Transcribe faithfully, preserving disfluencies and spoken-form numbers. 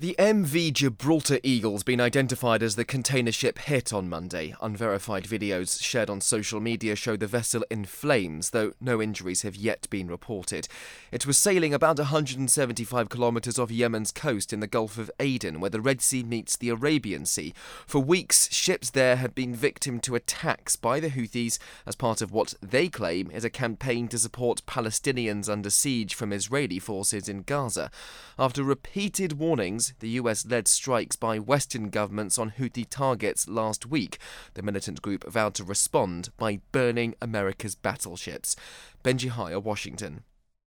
The M V Gibraltar Eagle's been identified as the container ship hit on Monday. Unverified videos shared on social media show the vessel in flames, though no injuries have yet been reported. It was sailing about one hundred seventy-five kilometres off Yemen's coast in the Gulf of Aden, where the Red Sea meets the Arabian Sea. For weeks, ships there had been victim to attacks by the Houthis as part of what they claim is a campaign to support Palestinians under siege from Israeli forces in Gaza. After repeated warnings, the U S led strikes by Western governments on Houthi targets last week. The militant group vowed to respond by burning America's battleships. Benji Hire, Washington.